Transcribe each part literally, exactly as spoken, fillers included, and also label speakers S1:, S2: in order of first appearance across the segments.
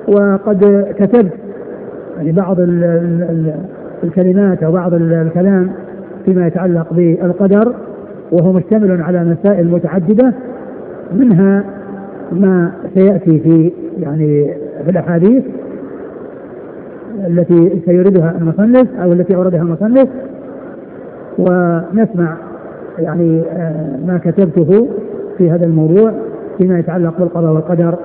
S1: وقد كتبت يعني بعض ال ال الكلمات أو بعض الكلام فيما يتعلق بالقدر، وهو مشتمل على مسائل متعددة، منها ما سيأتي في يعني في الأحاديث التي سيردها المصنف أو التي أوردها المصنف، ونسمع يعني ما كتبته في هذا الموضوع فيما يتعلق بالقضاء والقدر.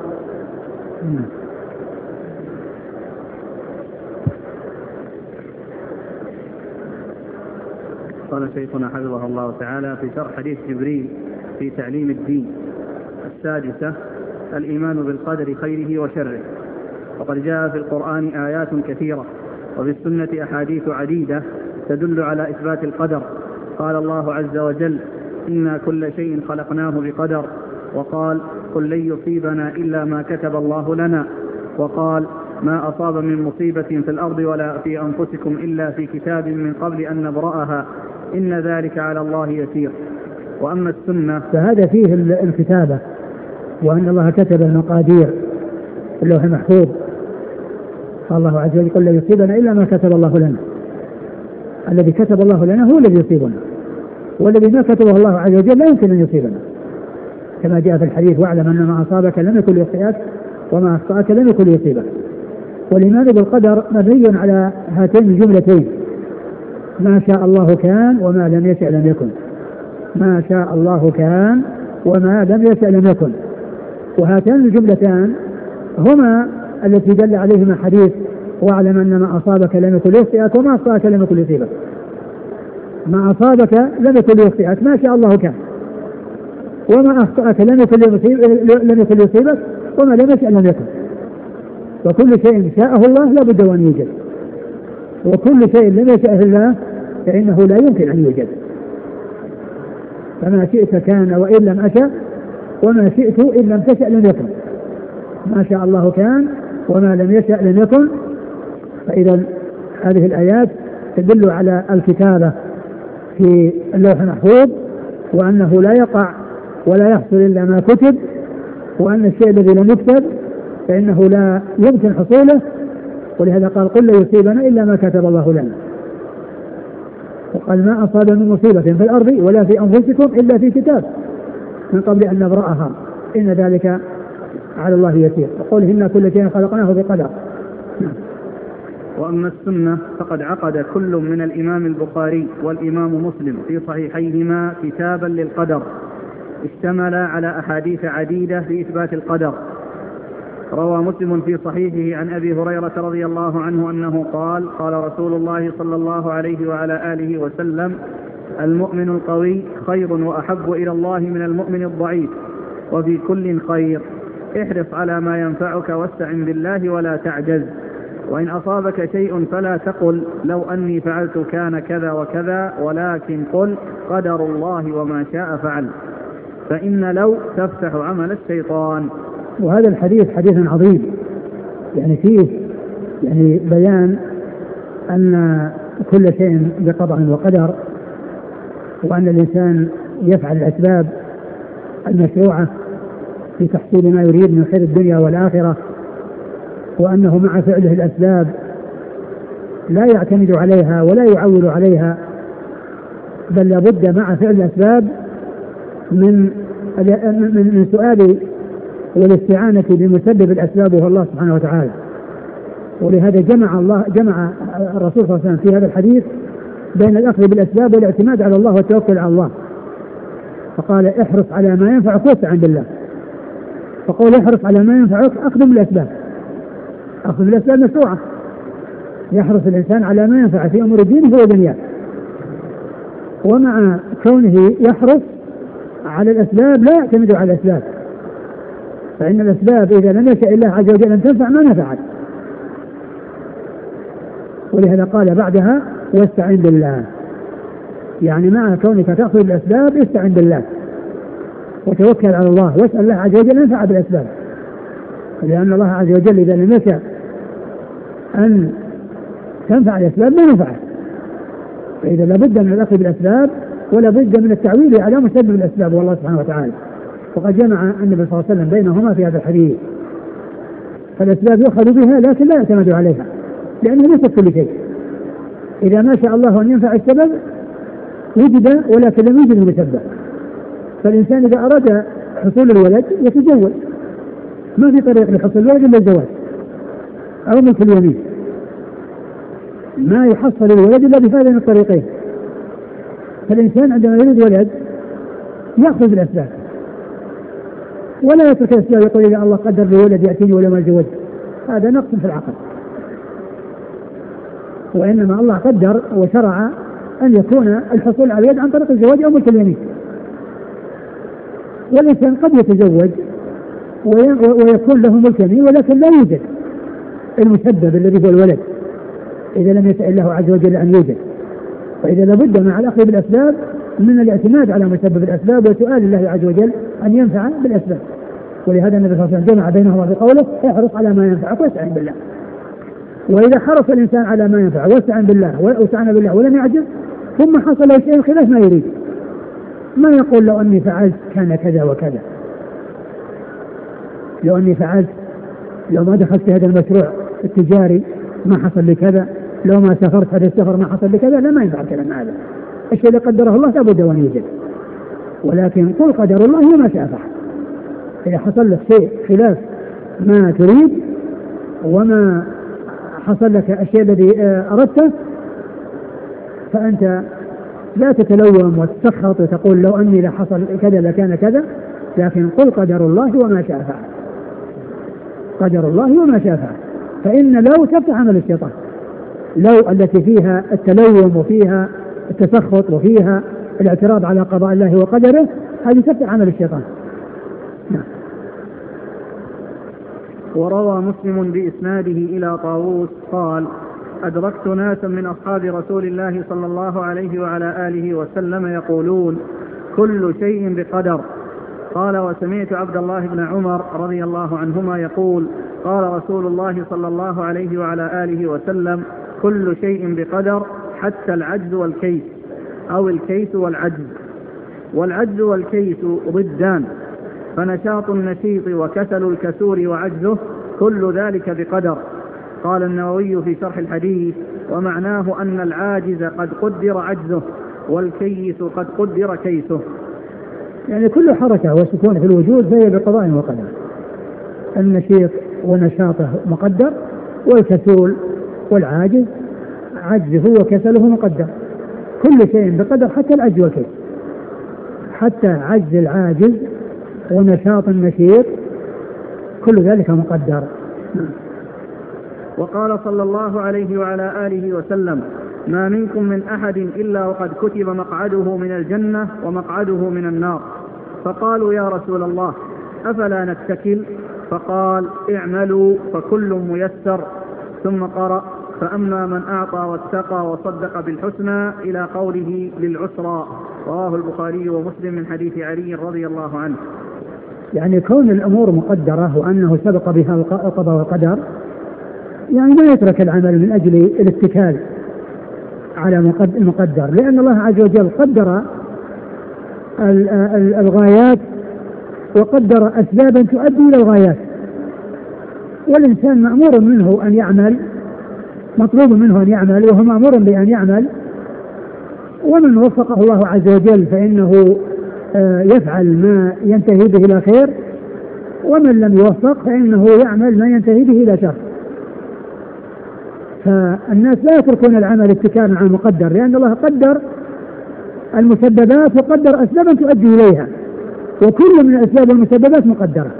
S2: قال شيخنا حفظه الله تعالى في شرح حديث جبريل في تعليم الدين السادسة: الإيمان بالقدر خيره وشره. وقد جاء في القرآن آيات كثيرة وفي السنة أحاديث عديدة تدل على إثبات القدر. قال الله عز وجل: إنا كل شيء خلقناه بقدر. وقال: قل لن يصيبنا إلا ما كتب الله لنا. وقال: ما أصاب من مصيبة في الأرض ولا في أنفسكم إلا في كتاب من قبل أن نبرأها إن ذلك على الله يسير. وأما السنة
S1: فهذا فيه الكتابة، وأن الله كتب المقادير في اللوح المحفوظ. قال الله عز وجل: قل لا يصيبنا إلا ما كتب الله لنا. الذي كتب الله لنا هو الذي يصيبنا، والذي ما كتبه الله عز وجل لا يمكن أن يصيبنا، كما جاء في الحديث: واعلم أن ما أصابك لم يكن ليخطئك وما أخطأك لم يكن ليصيبك. والإيمان بالقدر مبني على هاتين الجملتين: ما شاء الله كان وما لم يشأ لم يكن. ما شاء الله كان وما لم يشأ لم يكن. وهاتان الجملتان هما التي دل عليهما حديث: واعلم أن ما أصابك لم يكن ليخطئك وما أخطأك لم يكن ليصيبك. ما أصابك لم يكن ليخطئك ما شاء الله كان، وما أخطأك لم يكن لم يكن ليصيبك وما لم يشأ لم يكن. وكل شيء شاءه الله لا بد وأن يوجد، وكل شيء لم يشأه الله فإنه لا يمكن أن يوجد. فما شئت كان وإن لم أشأ، وما شئت إن لم تشأ لم يكن. ما شاء الله كان وما لم يشأ لم يكن. فإذا هذه الآيات تدل على الكتابة في اللوح المحفوظ، وأنه لا يقع ولا يحصل إلا ما كتب، وأن الشيء الذي لم يكتب فإنه لا يمكن حصوله. ولهذا قال: قل لا يصيبنا إلا ما كتب الله لنا. وقال: ما أصاب من مصيبة في الأرض ولا في أنفسكم إلا في كتاب من قبل أن نبرأها إن ذلك على الله يسير. وقوله: إنا كل شيء خلقناه بقدر.
S2: وأما السنة فقد عقد كل من الإمام البخاري والإمام مسلم في صحيحيهما كتابا للقدر اشتمل على أحاديث عديدة في إثبات القدر. روى مسلم في صحيحه عن أبي هريرة رضي الله عنه أنه قال: قال رسول الله صلى الله عليه وعلى آله وسلم: المؤمن القوي خير وأحب إلى الله من المؤمن الضعيف، وفي كل خير، احرص على ما ينفعك واستعن بالله ولا تعجز، وإن أصابك شيء فلا تقل لو أني فعلت كان كذا وكذا، ولكن قل قدر الله وما شاء فعل، فإن لو تفتح عمل الشيطان.
S1: وهذا الحديث حديث عظيم، يعني فيه يعني بيان أن كل شيء بقضاء وقدر، وأن الإنسان يفعل الأسباب المشروعة في تحصيل ما يريد من خير الدنيا والآخرة، وأنه مع فعله الأسباب لا يعتمد عليها ولا يعول عليها، بل لابد مع فعل الأسباب من من سؤال والاستعانة بمسبب الأسباب وهو الله سبحانه وتعالى. ولهذا جمع الله جمع الرسول صلى الله عليه وسلم في هذا الحديث بين الأخذ بالأسباب والاعتماد على الله والتوكل على الله. فقال: احرص على ما ينفعك واستعن بالله. فقول احرص على ما ينفعك أخذ بالأسباب، أخذ بالأسباب مشروعة. يحرص الإنسان على ما ينفع في أمور دينه ودنياه، ومع كونه يحرص على الأسباب لا يعتمد على الأسباب، فإن الأسباب إذا لم يشاء الله عز وجل أن تنفع ما نفعت. ولهذا قال بعدها: واستعن بالله. يعني مع كونك تأخذ الأسباب استعن بالله وتوكل على الله واسأل الله عز وجل أن ينفع بالأسباب، لأن الله عز وجل إذا لم يشاء أن تنفع الأسباب ما نفعت. فإذا لابد من الأخذ بالأسباب ولا بد من التعويل على مسبب الأسباب والله سبحانه وتعالى. وقد جمع النبي صلى الله عليه وسلم بينهما في هذا الحديث. فالأسباب يؤخذ بها لكن لا يعتمد عليها، لأنه ليس كل شيء. إذا ما شاء الله أن ينفع السبب وجد ولكن لم يوجد المسبب. فالإنسان إذا أراد حصول الولد يتزوج، ما في طريق لحصول الولد إلا الزواج أو ملك اليمين، ما يحصل الولد إلا بهذين الطريقين. فالإنسان عندما يريد ولد يأخذ بالأسباب ولا يترك الأسباب يقول إذا الله قدر لي ولد يأتيني ولا ما أتزوج، هذا نقص في العقل. وإنما الله قدر وشرع أن يكون الحصول على الولد عن طريق الزواج أو ملك اليمين. والإنسان قد يتزوج ويكون له ملك يمين ولكن لا يوجد المسبب الذي هو الولد إذا لم يسأل الله عز وجل أن يوجد. فإذا لابد مع الأخذ بالأسباب من الاعتماد على مسبب الأسباب وسؤال الله عز وجل أن ينفع بالأسباب. ولهذا النبي صلى الله عليه وسلم جمع بينهما بقوله احرص على ما ينفعك واستعن بالله. وإذا حرص الإنسان على ما ينفع واستعن بالله واستعن بالله ولم يعجز ثم حصل له شيء خلاف ما يريد، ما يقول لو أني فعلت كان كذا وكذا، لو أني فعلت، لو ما دخلت في هذا المشروع التجاري ما حصل لي كذا، لو ما سافرت هذا السفر ما حصل لي كذا. لا، ما ينفع الكلام هذا. الشيء اللي قدره الله لابد أن يوجد، ولكن قل قدر الله وما شاء فعل. إذا حصل لك شيء خلاف ما تريد وما حصل لك الشيء الذي أردته فأنت لا تتلوم وتسخط وتقول لو أني لحصل كذا لكان كذا، لكن قل قدر الله وما شاء فعل. قدر الله وما شاء فعل. فإن لو تفتح عمل الشيطان، لو التي فيها التلوم وفيها التسخط وفيها الاعتراض على قضاء الله وقدره، هذه تفتح عمل الشيطان. نعم.
S2: وروى مسلم بإسناده إلى طاووس قال أدركت ناسا من أصحاب رسول الله صلى الله عليه وعلى آله وسلم يقولون كل شيء بقدر. قال وسمعت عبد الله بن عمر رضي الله عنهما يقول قال رسول الله صلى الله عليه وعلى آله وسلم كل شيء بقدر حتى العجز والكيس أو الكيس والعجز. والعجز والكيس ضدان، فنشاط النشيط وكسل الكسول وعجزه كل ذلك بقدر. قال النووي في شرح الحديث ومعناه أن العاجز قد قدر عجزه والكيس قد قدر كيسه.
S1: يعني كل حركة وسكون في الوجود فهي بقضاء وقدر. النشيط ونشاطه مقدر، والكسول والعاجز عجزه وكسله مقدر. كل شيء بقدر حتى العجز والكيس، حتى عجز العاجز ونشاط النشيط كل ذلك مقدر.
S2: وقال صلى الله عليه وعلى آله وسلم ما منكم من أحد إلا وقد كتب مقعده من الجنة ومقعده من النار. فقالوا يا رسول الله أفلا نتكل؟ فقال اعملوا فكل ميسر. ثم قرأ فأما من أعطى واتقى وصدق بالحسنى إلى قوله للعسرى. رواه البخاري ومسلم من حديث علي رضي الله عنه.
S1: يعني كون الأمور مقدرة وأنه سبق بها القضاء والقدر يعني ما يترك العمل من أجل الاتكال على المقدر، لأن الله عز وجل قدر الغايات وقدر أسبابا تؤدي إلى الغايات، والإنسان مأمور منه أن يعمل، مطلوب منه أن يعمل وهو مأمور بأن يعمل، ومن وفقه الله عز وجل فإنه يفعل ما ينتهي به إلى خير، ومن لم يوفق فإنه يعمل ما ينتهي به إلى شر. فالناس لا يتركون العمل اتكالا على المقدر، لأن الله قدر المسببات وقدر أسبابا تؤدي إليها، وكل من الأسباب والمسببات مقدرة.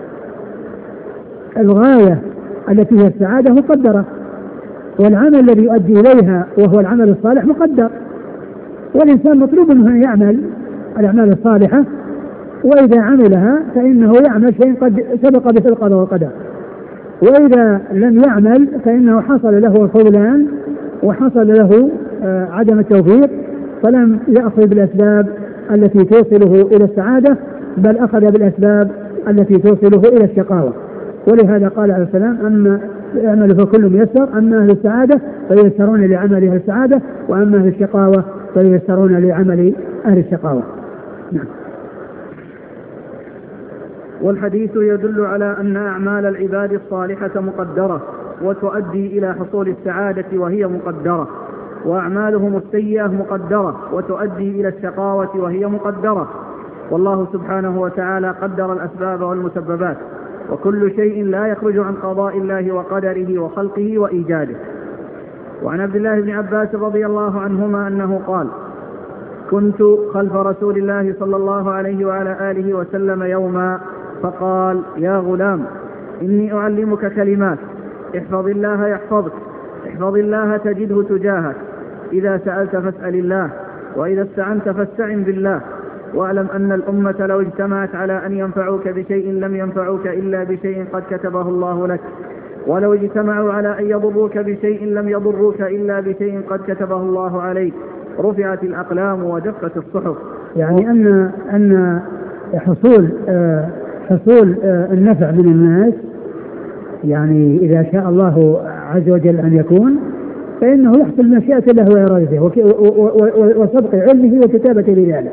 S1: الغاية التي هي السعادة مقدرة، والعمل الذي يؤدي إليها وهو العمل الصالح مقدر، والإنسان مطلوب منه أن يعمل الأعمال الصالحة، وإذا عملها فإنه يعمل شيء قد سبق به القضاء والقدر، وإذا لم يعمل فإنه حصل له الخذلان وحصل له عدم التوفيق، فلم يأخذ بالأسباب التي توصله إلى السعادة، بل أخذ بالأسباب التي توصله إلى الشقاوة. ولهذا قال عليه السلام أما يعمل فكل ميسر، أما أهل السعادة فييسرون لعمل أهل السعادة، وأما أهل الشقاوة فييسرون لعمل أهل الشقاوة. نعم.
S2: والحديث يدل على أن أعمال العباد الصالحة مقدرة وتؤدي إلى حصول السعادة وهي مقدرة، وأعمالهم السيئة مقدرة وتؤدي إلى الشقاوة وهي مقدرة، والله سبحانه وتعالى قدر الأسباب والمسببات، وكل شيء لا يخرج عن قضاء الله وقدره وخلقه وإيجاده. وعن عبد الله بن عباس رضي الله عنهما أنه قال: كنت خلف رسول الله صلى الله عليه وعلى آله وسلم يوما فقال: يا غلام، إني أعلمك كلمات، احفظ الله يحفظك، احفظ الله تجده تجاهك، إذا سألت فاسأل الله، وإذا استعنت فاستعن بالله، واعلم أن الأمة لو اجتمعت على أن ينفعوك بشيء لم ينفعوك إلا بشيء قد كتبه الله لك، ولو اجتمعوا على أن يضروك بشيء لم يضروك إلا بشيء قد كتبه الله عليك، رفعت الأقلام وجفت الصحف.
S1: يعني أن أن حصول آه حصول آه النفع من الناس، يعني إذا شاء الله عز وجل أن يكون، فإنه يحصل مشيئة الله وإرادته وسبق علمه وكتابته لذلك.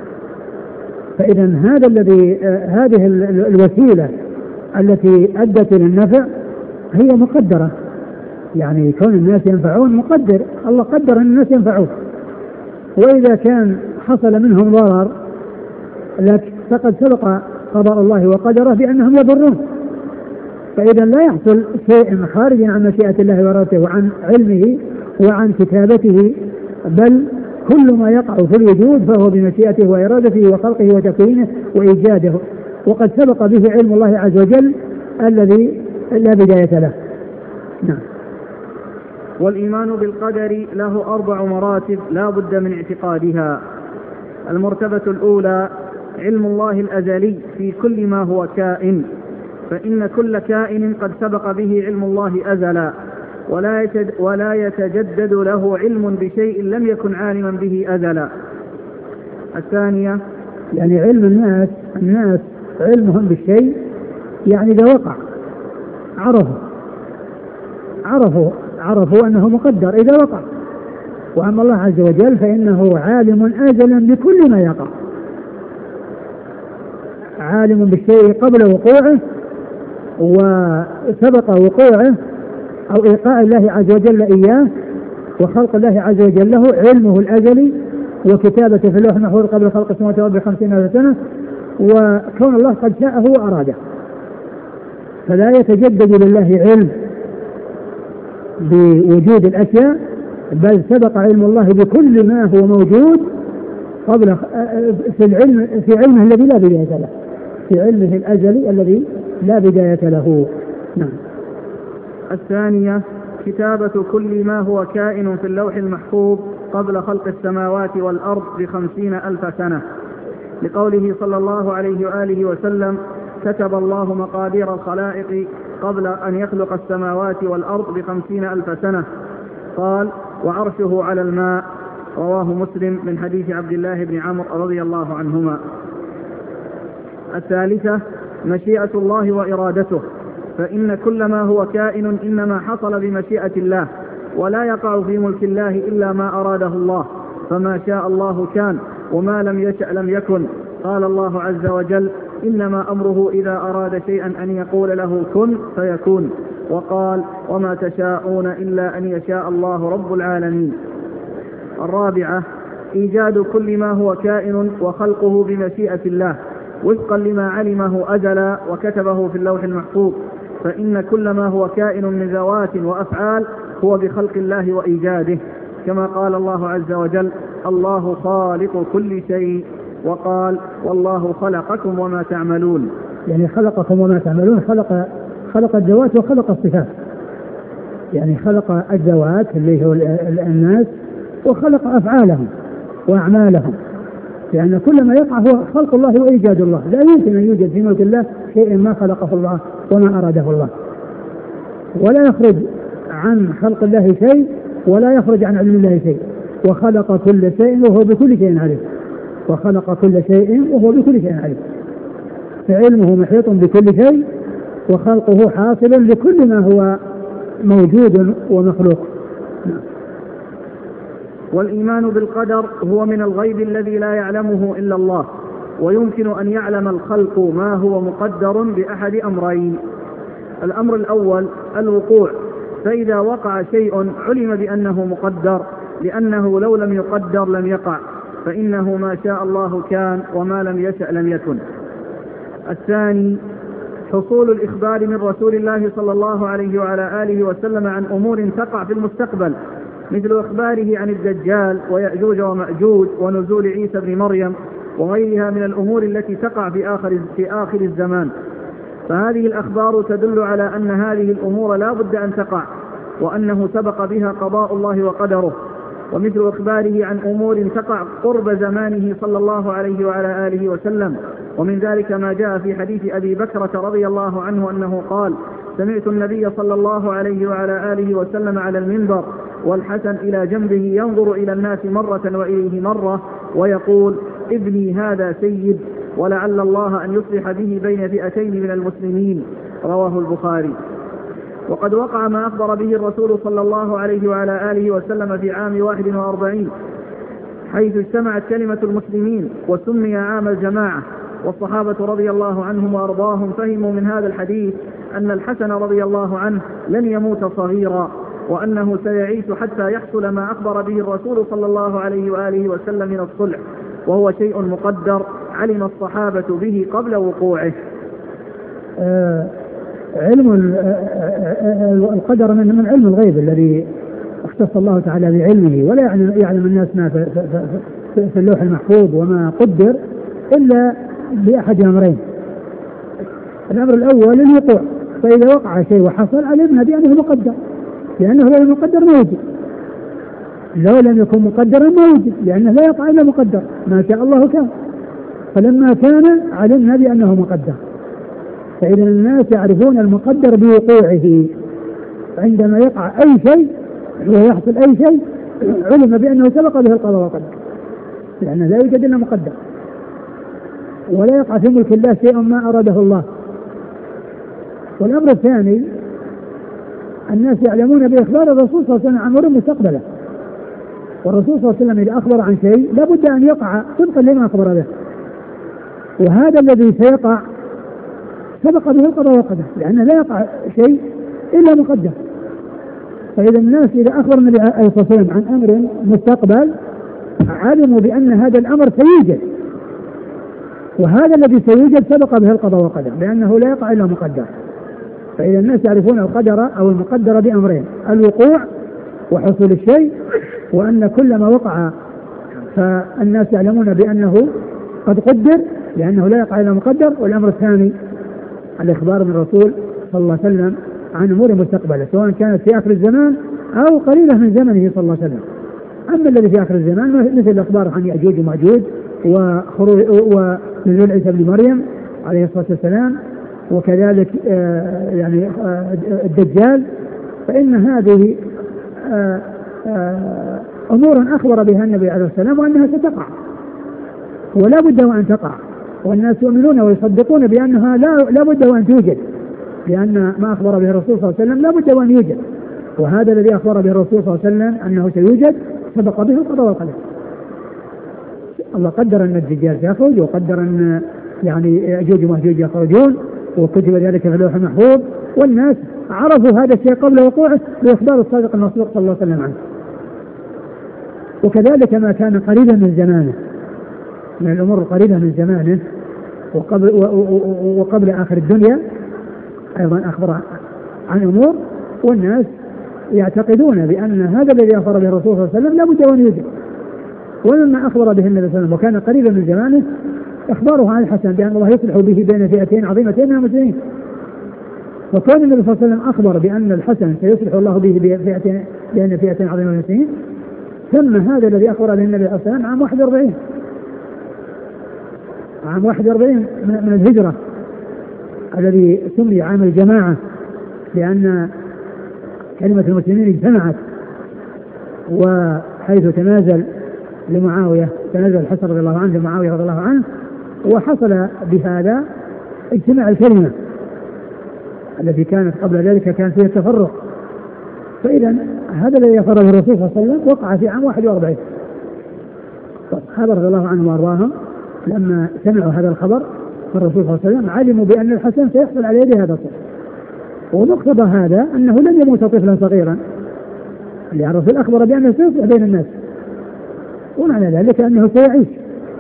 S1: فإذا هذا الذي آه هذه الوسيلة التي أدت للنفع هي مقدرة، يعني كون الناس ينفعون مقدر، الله قدر أن الناس ينفعون. وإذا كان حصل منهم ضرر لكن فقد سبق قضاء الله وقدره بأنهم يضرون، فإذا لا يحصل شيء خارج عن مشيئة الله وإرادته وعن علمه وعن كتابته، بل كل ما يقع في الوجود فهو بمشيئته وإرادته وخلقه وتكوينه وإيجاده، وقد سبق به علم الله عز وجل الذي لا بداية له. نعم.
S2: والإيمان بالقدر له أربع مراتب لا بد من اعتقادها. المرتبة الأولى علم الله الأزلي في كل ما هو كائن، فإن كل كائن قد سبق به علم الله أزلا، ولا ولا يتجدد له علم بشيء لم يكن عالما به أزلا. الثانية
S1: يعني علم الناس الناس علمهم بالشيء، يعني إذا وقع عرفوا عرفوا عرفوا أنه مقدر إذا وقع. وأما الله عز وجل فإنه عالم أزلا بكل ما يقع، عالم بالشيء قبل وقوعه وسبق وقوعه أو إيقاع الله عز وجل إياه وخلق الله عز وجل له، علمه الأزلي وكتابته في اللوح المحفوظ قبل خلق السماوات والأرض بخمسين ألف سنة، وكون الله قد شاءه وأراده، فلا يتجدد لله علم بوجود الأشياء، بل سبق علم الله بكل ما هو موجود قبل في العلم في علمه الذي لا بداية له، في علمه الأزلي الذي لا بداية له. نعم.
S2: الثانية كتابة كل ما هو كائن في اللوح المحفوظ قبل خلق السماوات والأرض بخمسين ألف سنة، لقوله صلى الله عليه وآله وسلم: كتب الله مقادير الخلائق قبل أن يخلق السماوات والأرض بخمسين ألف سنة. قال: وعرشه على الماء. رواه مسلم من حديث عبد الله بن عمرو رضي الله عنهما. الثالثة مشيئة الله وإرادته، فإن كل ما هو كائن إنما حصل بمشيئة الله، ولا يقع في ملك الله إلا ما أراده الله، فما شاء الله كان وما لم يشأ لم يكن. قال الله عز وجل: إنما أمره إذا أراد شيئا أن يقول له كن فيكون. وقال: وما تشاءون إلا أن يشاء الله رب العالمين. الرابعة إيجاد كل ما هو كائن وخلقه بمشيئة الله وفقا لما علمه أزلا وكتبه في اللوح المحفوظ، فإن كل ما هو كائن من ذوات وأفعال هو بخلق الله وإيجاده، كما قال الله عز وجل: الله خالق كل شيء. وقال: والله خلقكم وما تعملون.
S1: يعني خلقكم وما تعملون، خلق خلق الذوات وخلق الصفات، يعني خلق الذوات اللي هو الناس وخلق أفعالهم وأعمالهم، لأن كل ما يقع هو خلق الله وإيجاد الله، لا يمكن أن يوجد في ملك الله شيء ما خلقه الله وما أراده الله، ولا يخرج عن خلق الله شيء ولا يخرج عن علم الله شيء. وخلق كل شيء وهو بكل شيء عليم، وخلق كل شيء وهو بكل شيء عليم، فعلمه محيط بكل شيء وخلقه حاصل لكل ما هو موجود ومخلوق.
S2: والإيمان بالقدر هو من الغيب الذي لا يعلمه إلا الله، ويمكن أن يعلم الخلق ما هو مقدر بأحد أمرين: الأمر الأول الوقوع، فإذا وقع شيء علم بأنه مقدر، لأنه لو لم يقدر لم يقع، فإنه ما شاء الله كان وما لم يشأ لم يكن. الثاني حصول الإخبار من رسول الله صلى الله عليه وعلى آله وسلم عن أمور تقع في المستقبل، مثل إخباره عن الدجال ويأجوج ومأجوج ونزول عيسى بن مريم وغيرها من الأمور التي تقع في آخر, في آخر الزمان. فهذه الأخبار تدل على أن هذه الأمور لا بد أن تقع، وأنه سبق بها قضاء الله وقدره. ومثل إخباره عن أمور تقع قرب زمانه صلى الله عليه وعلى آله وسلم، ومن ذلك ما جاء في حديث أبي بكرة رضي الله عنه أنه قال: سمعت النبي صلى الله عليه وعلى آله وسلم على المنبر والحسن إلى جنبه ينظر إلى الناس مرة وإليه مرة ويقول: ابني هذا سيد، ولعل الله أن يصلح به بين فئتين من المسلمين. رواه البخاري. وقد وقع ما أخبر به الرسول صلى الله عليه وعلى آله وسلم في عام واحد وأربعين، حيث اجتمعت كلمة المسلمين وسمي عام الجماعة، والصحابة رضي الله عنهم وأرضاهم فهموا من هذا الحديث أن الحسن رضي الله عنه لن يموت صغيرا، وأنه سيعيش حتى يحصل ما أخبر به الرسول صلى الله عليه وآله وسلم من الصلح، وهو شيء مقدر علم الصحابة به قبل وقوعه.
S1: آه علم القدر من من علم الغيب الذي اختص الله تعالى بعلمه، ولا يعلم الناس ما في, في, في اللوح المحفوظ وما قدر إلا بأحد أمرين: الأمر الأول الوقوع، فإذا وقع شيء وحصل علمنا بأنه مقدر، لأنه لو لم يقدر ما وجد، لو لم يكن مقدرا ما وجد، لأنه لا يقع إلا مقدر، ما شاء الله كان. فلما كان علمنا بأنه مقدر. فإذا الناس يعرفون المقدر بوقوعه، عندما يقع أي شيء ويحصل أي شيء علم بأنه سبق به القضاء والقدر، لأنه لا يوجد إلا مقدر، ولا يقع في ملك الله شيء ما أراده الله. والأمر الثاني الناس يعلمون بإخبار الرسول صلى الله عليه وسلم عن أمور مستقبله، والرسول صلى الله عليه وسلم إذا أخبر عن شيء لا بد أن يقع طبقا لما أخبر به، وهذا الذي سيقع سبق به القضاء والقدر، لأنه لا يقع شيء إلا مقدر. فإذا الناس إذا أخبر النبي عليه الصلاة والسلام عن أمر مستقبل علموا بأن هذا الأمر سيوجد، وهذا الذي سيوجد سبق به القضاء والقدر، لأنه لا يقع إلا مقدر. فإذا الناس يعرفون القدر أو المقدر بأمرين: الوقوع وحصول الشيء، وأن كل ما وقع فالناس يعلمون بأنه قد قدر، لأنه لا يقع إلا مقدر. والأمر الثاني الإخبار من الرسول صلى الله عليه وسلم عن أمور مستقبلة، سواء كانت في آخر الزمان أو قليلة من زمنه صلى الله عليه وسلم. أما الذي في آخر الزمان مثل الأخبار عن يأجوج ومأجوج ونزول عيسى بن مريم عليه الصلاة والسلام، وكذلك آه يعني آه الدجال، فإن هذه آه آه أمور أخبر بها النبي عليه الصلاة والسلام وأنها ستقع ولا بد وأن تقع، والناس يؤمنون ويصدقون بأنها لا, لا بد وأن توجد، لأن ما أخبر به الرسول صلى الله عليه وسلم لا بد وأن يوجد، وهذا الذي أخبر به الرسول صلى الله عليه وسلم أنه سيوجد سبق به القضاء والقدر. الله قدر أن الدجال سيخرج، وقدر أن يعني يأجوج ومأجوج يخرجون، وكتب ذلك في اللوح المحفوظ، والناس عرفوا هذا الشيء قبل وقوعه بإخبار الصادق المصدوق صلى الله عليه وسلم عنه. وكذلك ما كان قريبا من زمانه من الأمور القريبة من زمانه وقبل, وقبل آخر الدنيا أيضا أخبر عن أمور، والناس يعتقدون بأن هذا الذي أخبر به الرسول صلى الله عليه وسلم لا بد وأن يوجد. ولما أخبر به النبي صلى الله عليه وسلم وكان قريبا من زمانه أخباره عن الحسن بأن الله يصلح به بين فئتين عظيمتين من المسلمين. وكان النبي صلى الله عليه وسلم أخبر بأن الحسن سيصلح الله به بفئتين بين فئتين عظيمتين من المسلمين، ثم هذا الذي أخبر به النبي صلى الله عليه وسلم عام واحد وأربعين عام واحد وأربعين من الهجرة، الذي سمي عام الجماعة، لأن كلمة المسلمين اجتمعت، وحيث تنازل لمعاوية تنازل الحسن رضي الله عنه لمعاوية رضي الله عنه، وحصل بهذا اجتماع الكلمة التي كانت قبل ذلك كان فيها التفرق. فإذا هذا الذي أخبره الرسول صلى الله عليه وسلم وقع في عام واحد وأربعين. الصحابة رضي الله عنهم وأرضاهم لما سمعوا هذا الخبر الرسول صلى الله عليه وسلم علموا بأن الحسن سيحصل على يد هذا الطفل، ومقتضى هذا أنه لن يموت طفلا صغيرا، لأن الرسول أخبر بأنه سيصبح بين الناس، ومعنى ذلك أنه سيعيش.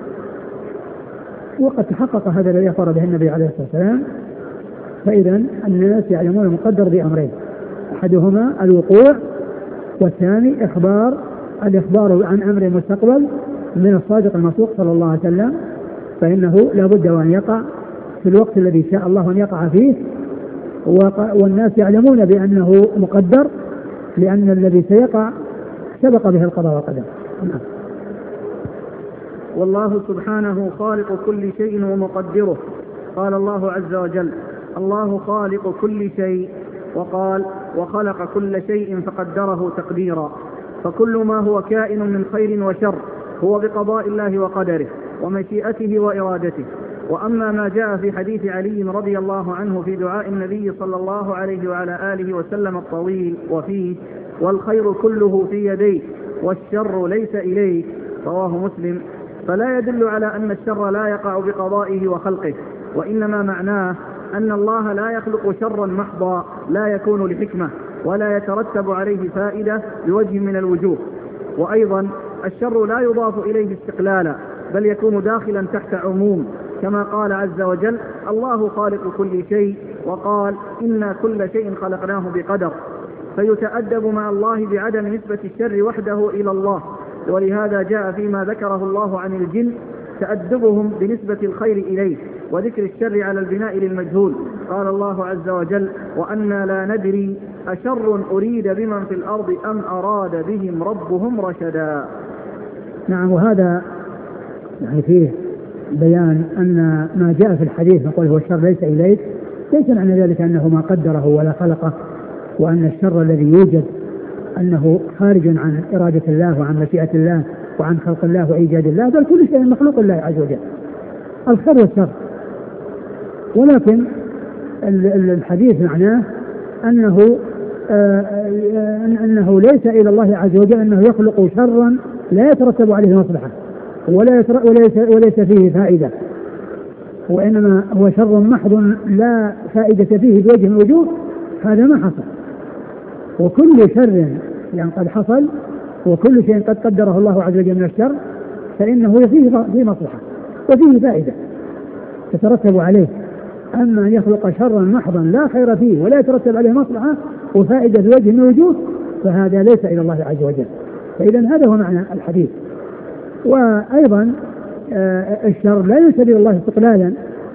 S1: وقد تحقق هذا الذي أخبر به النبي عليه الصلاة والسلام. فإذا الناس يعلمون المقدر بأمرين، أحدهما الوقوع، والثاني إخبار الإخبار عن أمر مستقبل من الصادق المصدوق صلى الله عليه وسلم، فإنه لا بد وأن يقع في الوقت الذي شاء الله أن يقع فيه، والناس يعلمون بأنه مقدر، لأن الذي سيقع سبق به القضاء والقدر.
S2: والله سبحانه خالق كل شيء ومقدره. قال الله عز وجل: الله خالق كل شيء، وقال: وخلق كل شيء فقدره تقديرا. فكل ما هو كائن من خير وشر هو بقضاء الله وقدره ومشيئته وإرادته. وأما ما جاء في حديث علي رضي الله عنه في دعاء النبي صلى الله عليه وعلى آله وسلم الطويل وفيه: والخير كله في يديك والشر ليس إليك، رواه مسلم، فلا يدل على أن الشر لا يقع بقضائه وخلقه، وإنما معناه أن الله لا يخلق شرا محضا لا يكون لحكمة ولا يترتب عليه فائدة بوجه من الوجوه. وأيضا الشر لا يضاف إليه استقلالا، بل يكون داخلا تحت عموم، كما قال عز وجل: الله خالق كل شيء، وقال: إنا كل شيء خلقناه بقدر. فيتأدب مع الله بعدم نسبة الشر وحده إلى الله، ولهذا جاء فيما ذكره الله عن الجن تأدبهم بنسبة الخير إليه، وذكر الشر على البناء للمجهول. قال الله عز وجل: وأنا لا ندري أشر أريد بمن في الأرض أم أراد بهم ربهم رشدا.
S1: نعم، وهذا يعني فيه بيان أن ما جاء في الحديث نقول هو الشر ليس إليك، ليس معنى ذلك أنه ما قدره ولا خلقه، وأن الشر الذي يوجد أنه خارج عن إرادة الله وعن مشيئة الله وعن خلق الله وإيجاد الله، بل كل شيء مخلوق الله عز وجل، الخير والشر. ولكن الحديث معناه أنه أنه ليس إلى الله عز وجل أنه يخلق شرا لا يترتب عليه مصلحة ولا وليس, وليس فيه فائدة، وإنما هو شر محض لا فائدة فيه بوجه من الوجوه، هذا ما حصل. وكل شر يعني قد حصل، وكل شيء قد قدره الله عز وجل من الشر فإنه فيه فيه مصلحة وفيه فائدة تترتب عليه. أما أن يخلق شرا محضا لا خير فيه ولا يترتب عليه مصلحة وفائدة في وجه من الوجوه، فهذا ليس إلى الله عز وجل. فإذا هذا هو معنى الحديث. وأيضا الشر لا ينسب إلى الله استقلالا،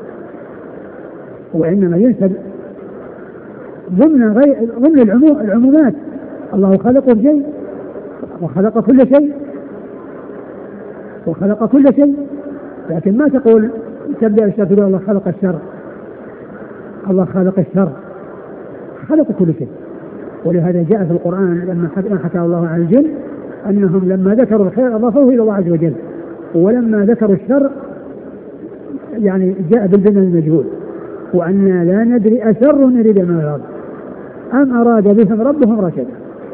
S1: وإنما ينسب ضمن غير ضمن العمومات. الله خلق شيء وخلق كل شيء وخلق كل شيء، لكن ما تقول تبدأ الشر تقول الله خلق الشر، الله خلق الشر، خلق كل شيء. ولهذا جاء في القرآن لما حكى الله عن الجن أنهم لما ذكروا الخير أضافوه إلى الله عز وجل، ولما ذكروا الشر يعني جاء بالبناء المجهول، وأنا لا ندري أشر نريد من الأرض أم أراد بهم ربهم رشدا.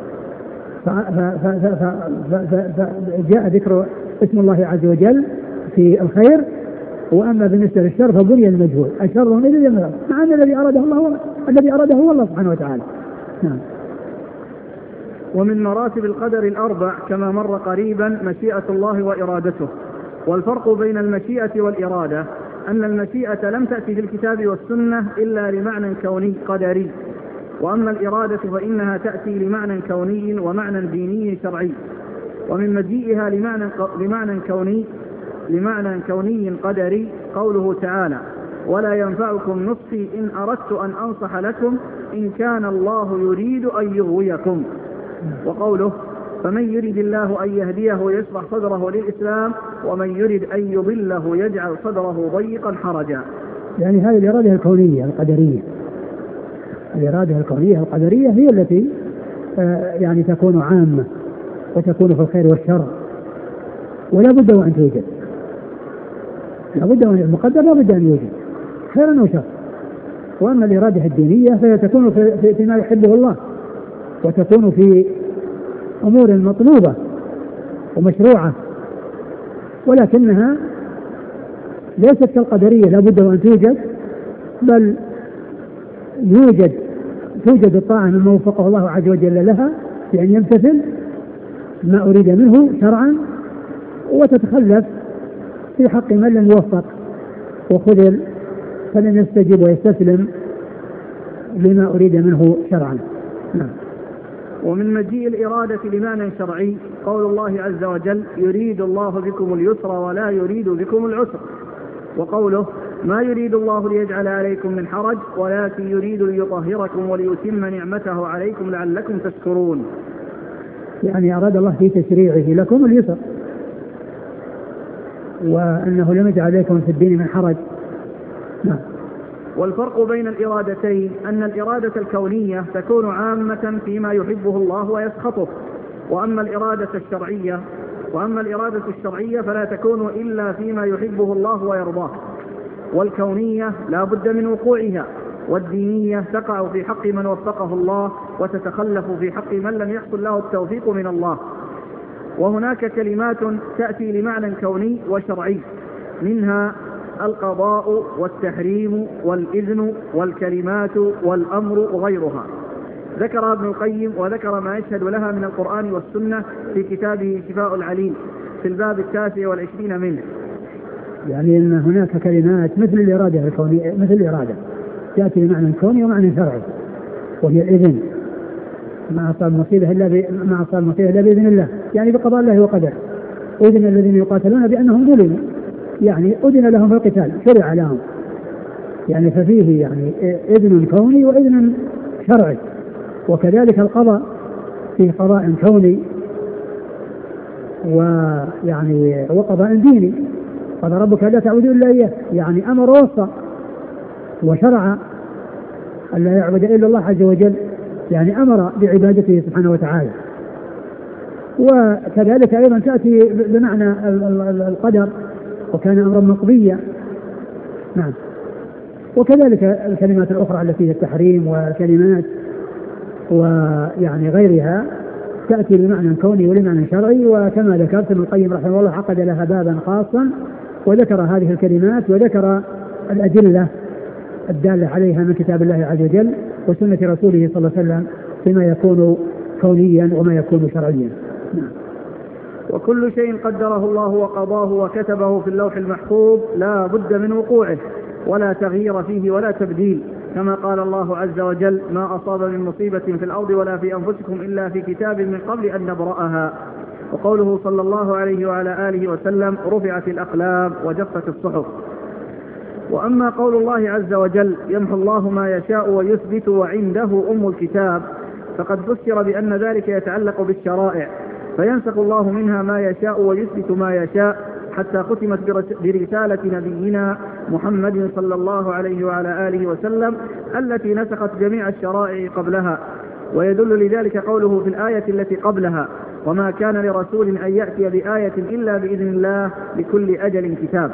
S1: فجاء ذكر اسم الله عز وجل في الخير، وأما بالنسبة للشر فبني المجهول، أشر نريد من الأرض، مع أن الذي أراده الله الذي أراده هو الله سبحانه وتعالى. نعم.
S2: ومن مراتب القدر الأربع كما مر قريبا مشيئة الله وإرادته. والفرق بين المشيئة والإرادة أن المشيئة لم تأتي في الكتاب والسنة إلا لمعنى كوني قدري، وأما الإرادة فإنها تأتي لمعنى كوني ومعنى ديني شرعي. ومن مجيئها لمعنى, لمعنى كوني لمعنى كوني قدري قوله تعالى: ولا ينفعكم نصحي إن أردت أن أنصح لكم إن كان الله يريد أن يغويكم. وقوله: فمن يريد الله أن يهديه يشرح صدره للإسلام ومن يريد أن يضله يجعل صدره ضيقا حرجا.
S1: يعني هذه الإرادة الكونية القدرية، الإرادة الكونية القدرية هي التي آه يعني تكون عامة وتكون في الخير والشر، ولا بد وأن توجد، لا بد وأن المقدر لا بد أن يوجد خيرا وشر. وأما الإرادة الدينية فهي تكون في فيما يحبه الله، وتكون في أمور مطلوبة ومشروعة، ولكنها ليست كالقدرية لا بد وأن توجد، بل يوجد توجد الطاعة مما وفقه الله عز وجل لها بأن يمتثل ما أريد منه شرعا، وتتخلف في حق من لم يوفق وخذل فلن يستجيب ويستسلم لما أريد منه شرعا. نعم.
S2: ومن مجيء الإرادة لمعنى شرعي قول الله عز وجل يريد الله بكم اليسر ولا يريد بكم العسر، وقوله ما يريد الله ليجعل عليكم من حرج ولكن يريد ليطهركم وليتم نعمته عليكم لعلكم تشكرون.
S1: يعني أراد الله في تشريعه لكم اليسر، وأنه لم يجعل عليكم في الدين من حرج. نعم.
S2: والفرق بين الإرادتين أن الإرادة الكونية تكون عامة فيما يحبه الله ويسخطه، وأما الإرادة الشرعية وأما الإرادة الشرعية فلا تكون إلا فيما يحبه الله ويرضاه. والكونية لا بد من وقوعها، والدينية تقع في حق من وفقه الله وتتخلف في حق من لم يحصل له التوفيق من الله. وهناك كلمات تأتي لمعنى كوني وشرعي، منها القضاء والتحريم والإذن والكلمات والأمر وغيرها، ذكر ابن القيم وذكر ما يشهد لها من القرآن والسنة في كتابه شفاء العليل في الباب التاسع والعشرين منه.
S1: يعني أن هناك كلمات مثل الإرادة الكونية مثل الإرادة تأتي بمعنى كوني ومعنى شرعي، وهي الإذن ما أصاب مصيبة إلا ب... ما أصاب مصيبة إلا بإذن الله، يعني بقضاء الله وقدره. أذن الذين يقاتلون بأنهم ظلموا، يعني أذن لهم في القتال، شرع لهم، يعني ففيه يعني إذن كوني وإذن شرعي. وكذلك القضاء فيه قضاء كوني ويعني وقضاء ديني، قضى ربك لا تعبدوا إلا إياه، يعني أمر ووصى وشرع أن لا يعبد إلا الله عز وجل، يعني أمر بعبادته سبحانه وتعالى. وكذلك أيضا تأتي بمعنى القدر وكان أمرا مقضيا. نعم. وكذلك الكلمات الأخرى التي هي التحريم والكلمات ويعني غيرها تأتي بمعنى كوني ولمعنى شرعي. وكما ذكرت ابن القيم رحمه الله عقد لها بابا خاصا وذكر هذه الكلمات وذكر الأدلة الدالة عليها من كتاب الله عز وجل وسنة رسوله صلى الله عليه وسلم فيما يكون كونيا وما يكون شرعيا. نعم.
S2: وكل شيء قدره الله وقضاه وكتبه في اللوح المحفوظ لا بد من وقوعه ولا تغيير فيه ولا تبديل، كما قال الله عز وجل ما أصاب من مصيبة في الأرض ولا في أنفسكم إلا في كتاب من قبل أن نبرأها. وقوله صلى الله عليه وعلى آله وسلم رفعت الأقلام وجفت الصحف. وأما قول الله عز وجل يمحو الله ما يشاء ويثبت وعنده أم الكتاب فقد فسر بأن ذلك يتعلق بالشرائع، فينسخ الله منها ما يشاء ويثبت ما يشاء حتى ختمت برسالة نبينا محمد صلى الله عليه وعلى آله وسلم التي نسخت جميع الشرائع قبلها. ويدل لذلك قوله في الآية التي قبلها وما كان لرسول أن يأتي بآية إلا بإذن الله لكل أجل كتاب.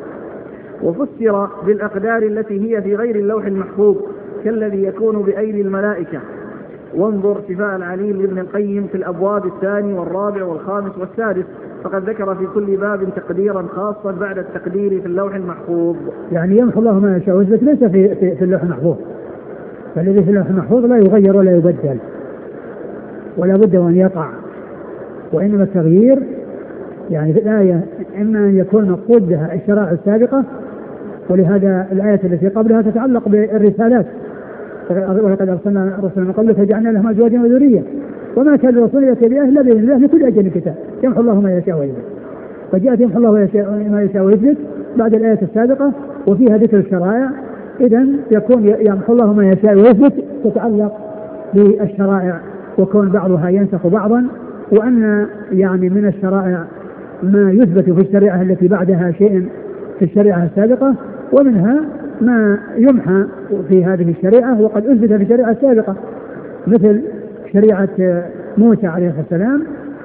S2: وفسر بالأقدار التي هي في غير اللوح المحفوظ كالذي يكون بأيدي الملائكة. وانظر شفاء العليل لابن القيم في الأبواب الثاني والرابع والخامس والسادس، فقد ذكر في كل باب تقديرا خاصا بعد التقدير في اللوح المحفوظ.
S1: يعني يمحو الله ما يشاء ويثبت ليس في, في, في اللوح المحفوظ، فالذي في اللوح المحفوظ لا يغير ولا يبدل ولا بد أن يقع، وإنما التغيير يعني في الآية إما أن يكون مقصود بها الشرائع السابقة، ولهذا الآية التي قبلها تتعلق بالرسالات ولقد أرسلنا رسلا من قبلك فجعلنا لهم أزواجا وذرية وما كان الرسول يأتي بآية إلا بإذن الله لكل أجل كتاب يمحو الله ما يشاء ويثبت. فجاءت يمحو الله ما يشاء ويثبت بعد الآية السابقة وفيها ذكر الشرائع، إذن يكون يمحو الله ما يشاء ويثبت تتعلق بالشرائع وكون بعضها ينسخ بعضا، وأن يعني من الشرائع ما يثبت في الشريعة التي بعدها شيء في الشريعة السابقة، ومنها ما يمحى في هذه الشريعة وقد أثبت في الشريعة السابقة مثل شريعة موسى عليه السلام.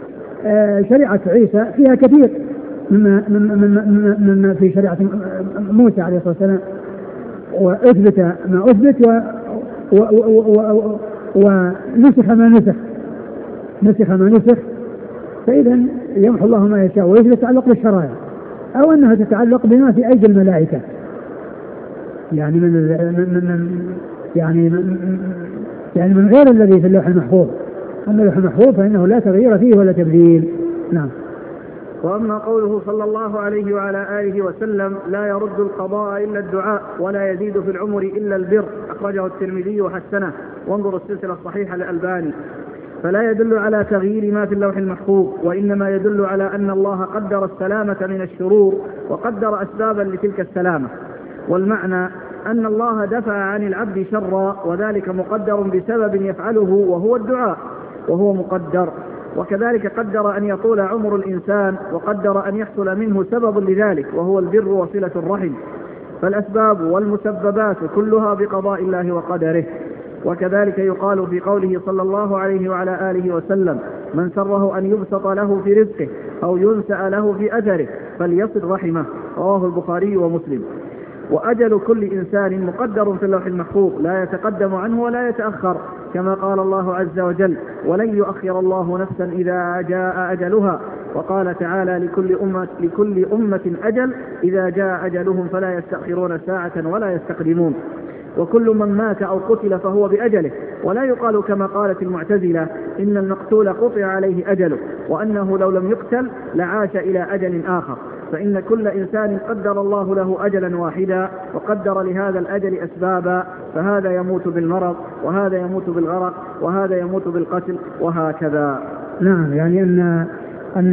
S1: شريعة عيسى فيها كثير مما, مما, مما في شريعة موسى عليه السلام وأثبت ما أثبت ونسخ ما نسخ نسخ ما نسخ. فإذا يمحو الله ما يشاء ويثبت تعلق بالشرائع، أو أنها تتعلق بما في أيدي الملائكة، يعني من, من, من يعني من يعني من غير الذي في اللوح المحفوظ. أما اللوح المحفوظ فإنه لا تغيير فيه ولا تبديل. نعم.
S2: وأما قوله صلى الله عليه وعلى آله وسلم لا يرد القضاء إلا الدعاء ولا يزيد في العمر إلا البر، أخرجه الترمذي وحسنه، وانظر السلسلة الصحيحة للألباني. فلا يدل على تغيير ما في اللوح المحفوظ، وإنما يدل على أن الله قدر السلامة من الشرور وقدر أسبابا لتلك السلامة. والمعنى أن الله دفع عن العبد شرا، وذلك مقدر بسبب يفعله وهو الدعاء، وهو مقدر. وكذلك قدر أن يطول عمر الإنسان، وقدر أن يحصل منه سبب لذلك وهو البر وصلة الرحم. فالأسباب والمسببات كلها بقضاء الله وقدره. وكذلك يقال في قوله صلى الله عليه وعلى آله وسلم من سره أن يبسط له في رزقه أو ينسأ له في أثره فليصل رحمه، رواه البخاري ومسلم. وأجل كل إنسان مقدر في اللوح المحفوظ لا يتقدم عنه ولا يتأخر، كما قال الله عز وجل ولن يؤخر الله نفسا إذا جاء أجلها. وقال تعالى لكل أمة, لكل أمة أجل إذا جاء أجلهم فلا يستأخرون ساعة ولا يستقدمون. وكل من مات أو قتل فهو بأجله، ولا يقال كما قالت المعتزلة إن المقتول قطع عليه أجله، وأنه لو لم يقتل لعاش إلى أجل آخر. فإن كل إنسان قدر الله له أجلا واحدا، وقدر لهذا الأجل أسبابا، فهذا يموت بالمرض، وهذا يموت بالغرق، وهذا يموت بالقتل، وهكذا.
S1: نعم. يعني أن أن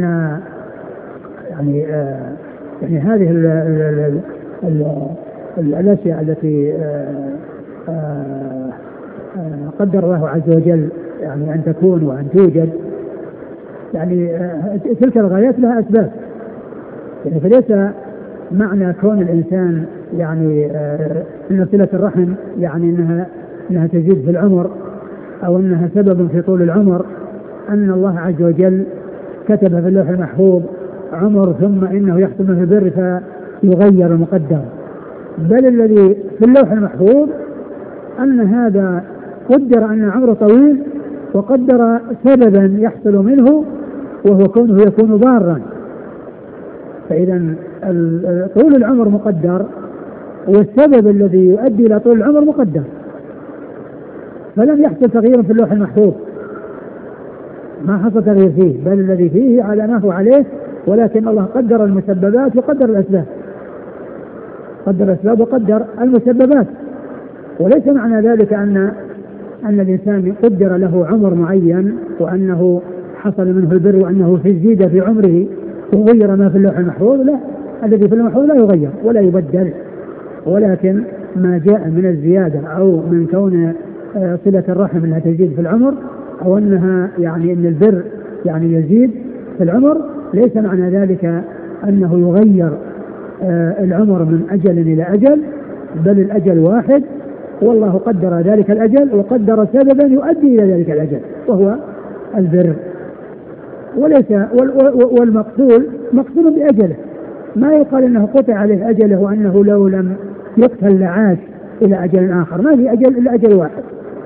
S1: يعني آه يعني هذه ال ال ال ال الأشياء التي آه آه آه قدر الله عز وجل يعني أن تكون وأن توجد، يعني آه تلك الغايات لها أسباب. يعني فليس معنى كون الإنسان يعني آه إن صلة الرحم يعني إنها إنها تزيد في العمر أو إنها سبب في طول العمر أن الله عز وجل كتب في اللوح المحفوظ عمر ثم إنه يحصل منه البر فيغير المقدر. بل الذي في اللوح المحفوظ أن هذا قدر أن عمره طويل، وقدر سببا يحصل منه وهو كونه يكون ضارا. فإذا طول العمر مقدر، والسبب الذي يؤدي إلى طول العمر مقدر، فلم يحصل تغيير في اللوح المحفوظ، ما حصل تغيير فيه، بل الذي فيه على ما هو عليه، ولكن الله قدر المسببات وقدر الأسباب، قدر الأسباب وقدر المسببات. وليس معنى ذلك أن أن الإنسان قدر له عمر معين وأنه حصل منه البر وأنه في الزيادة في عمره وغير ما في اللوح المحفوظ. لا، الذي في اللوح المحفوظ لا يغير ولا يبدل، ولكن ما جاء من الزيادة أو من كون صلة الرحم أنها تزيد في العمر، أو أنها يعني أن البر يعني يزيد في العمر، ليس معنى ذلك أنه يغير العمر من أجل إلى أجل، بل الأجل واحد، والله قدر ذلك الأجل وقدر سببا يؤدي إلى ذلك الأجل وهو البر. وليس والمقتول مقتول بأجله، ما يقال أنه قطع عليه أجله وأنه لو لم يقتل لعاش إلى أجل آخر. ما في أجل إلا أجل واحد،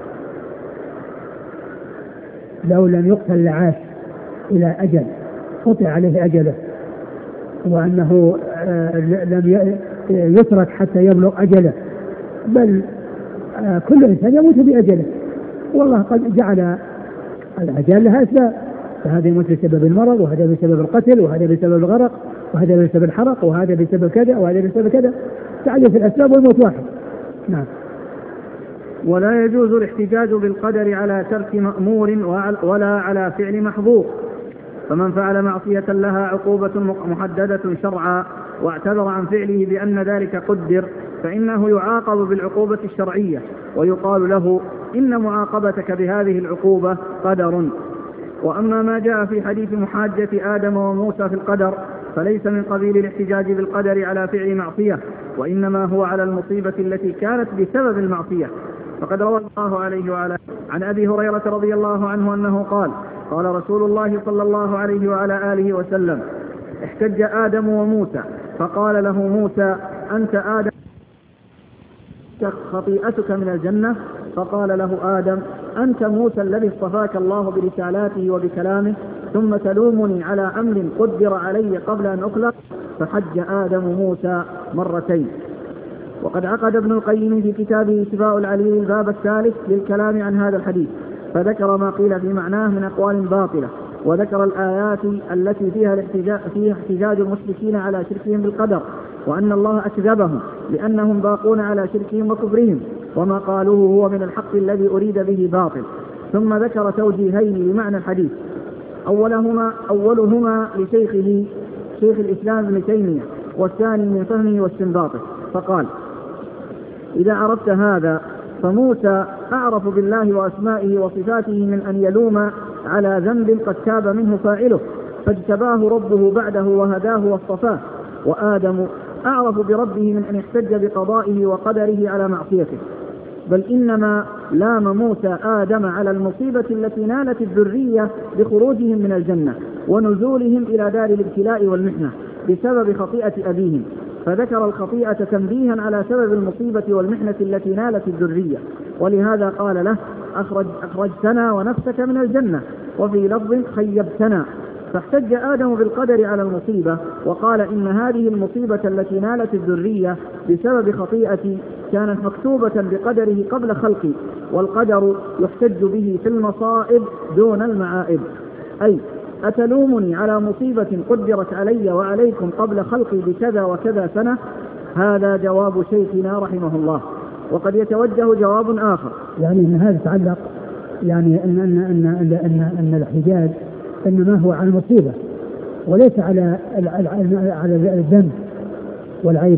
S1: لو لم يقتل لعاش إلى أجل قطع عليه أجله، وأنه لم يترك حتى يبلغ أجله، بل كل إنسان يموت بأجله، والله قد جعل الأجال لها أسباب، فهذا يموت بسبب المرض، وهذا بسبب القتل، وهذا بسبب الغرق، وهذا بسبب الحرق، وهذا بسبب كذا، وهذا بسبب كذا، تعرف الأسباب والموت واحد. نعم.
S2: ولا يجوز الاحتجاج بالقدر على ترك مأمور ولا على فعل محظور. فمن فعل معصية لها عقوبة محددة شرعا واعتذر عن فعله بأن ذلك قدر، فإنه يعاقب بالعقوبة الشرعية، ويقال له إن معاقبتك بهذه العقوبة قدر. وأما ما جاء في حديث محاجة آدم وموسى في القدر فليس من قبيل الاحتجاج بالقدر على فعل معصية، وإنما هو على المصيبة التي كانت بسبب المعصية. فقد روى الله عليه وعلى عن أبي هريرة رضي الله عنه أنه قال قال رسول الله صلى الله عليه وعلى آله وسلم احتج آدم وموسى فقال له موسى أنت آدم خطيئتك من الجنة؟ فقال له آدم أنت موسى الذي اصطفاك الله برسالاته وبكلامه، ثم تلومني على أمر قدر علي قبل أن أخلق؟ فحج آدم موسى مرتين. وقد عقد ابن القيم في كتابه شفاء العليل الباب الثالث للكلام عن هذا الحديث، فذكر ما قيل في معناه من أقوال باطلة، وذكر الآيات التي فيها الاحتجاج فيها احتجاج المشركين على شركهم بالقدر، وأن الله أكذبهم لأنهم باقون على شركهم وكفرهم، وما قالوه هو من الحق الذي أريد به باطل. ثم ذكر توجيهين لمعنى الحديث، أولهما, أولهما لشيخه شيخ الإسلام ابن تيمية، والثاني من فهمه واستنباطه، فقال: إذا عرفت هذا فموسى أعرف بالله وأسمائه وصفاته من أن يلوم على ذنب قد تاب منه فاعله فاجتباه ربه بعده وهداه واصطفاه، وآدم أعرف بربه من أن يحتج بقضائه وقدره على معصيته، بل إنما لام موسى آدم على المصيبة التي نالت الذرية بخروجهم من الجنة ونزولهم إلى دار الابتلاء والمحنة بسبب خطيئة أبيهم، فذكر الخطيئة تنبيها على سبب المصيبة والمحنة التي نالت الذرية، ولهذا قال له: أخرج أخرجتنا ونفسك من الجنة، وفي لفظ خيبتنا. فاحتج آدم بالقدر على المصيبة وقال إن هذه المصيبة التي نالت الذرية بسبب خطيئتي كانت مكتوبة بقدره قبل خلقي، والقدر يحتج به في المصائب دون المعائب، أي أتلومني على مصيبة قدرت علي وعليكم قبل خلقي بكذا وكذا سنة؟ هذا جواب شيخنا رحمه الله. وقد يتوجه جواب آخر،
S1: يعني أن هذا يتعلق يعني أن أن أن أن, أن, أن الاحتجاج إنما هو على المصيبة وليس على على الذنب والعيب،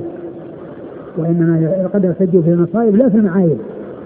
S1: وإنما القدر يحتج في المصائب لا في المعايب.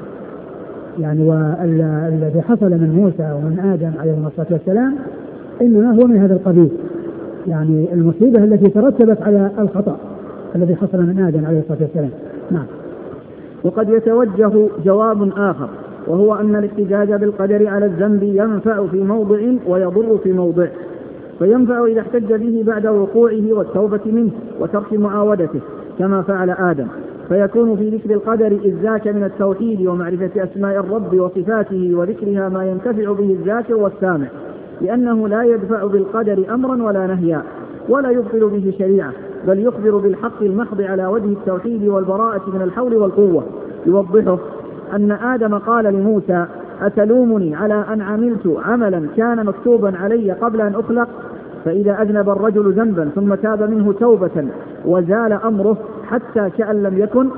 S1: يعني والذي حصل من موسى ومن آدم عليه الصلاة والسلام إنما هو من هذا القبيل، يعني المصيبة التي ترتبت على الخطأ الذي حصل من آدم عليه الصلاة والسلام. نعم.
S2: وقد يتوجه جواب آخر، وهو أن الاحتجاج بالقدر على الذنب ينفع في موضع ويضر في موضع، فينفع إذا احتج به بعد وقوعه والتوبة منه وترك معاودته كما فعل آدم، فيكون في ذكر القدر إذ ذاك من التوحيد ومعرفة أسماء الرب وصفاته وذكرها ما ينتفع به الذاكر والسامع، لأنه لا يدفع بالقدر أمرا ولا نهيا ولا يبطل به شريعة، بل يخبر بالحق المحض على وجه التوحيد والبراءة من الحول والقوة. يوضحه أن آدم قال لموسى: أتلومني على أن عملت عملا كان مكتوبا علي قبل أن أخلق؟ فإذا أذنب الرجل ذنبا ثم تاب منه توبة وزال أمره حتى كأن لم يكن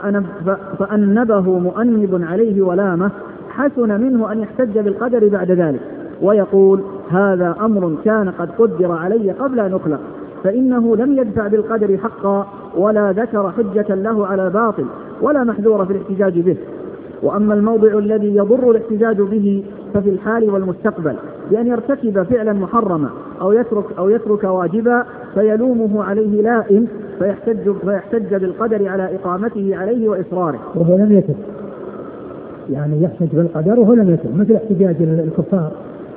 S2: فأنبه مؤنب عليه ولامه، حسن منه أن يحتج بالقدر بعد ذلك ويقول: هذا أمر كان قد قدر علي قبل أن أخلق، فإنه لم يدفع بالقدر حقا ولا ذكر حجة له على باطل ولا محذور في الاحتجاج به. وأما الموضع الذي يضر الاحتجاج به ففي الحال والمستقبل، بأن يرتكب فعلا محرما أو يترك, أو يترك واجبا فيلومه عليه لائم فيحتج, فيحتج بالقدر على إقامته عليه وإصراره
S1: وهو لم يتب، يعني يحتج بالقدر وهو لم يتب، مثل احتجاج الكفار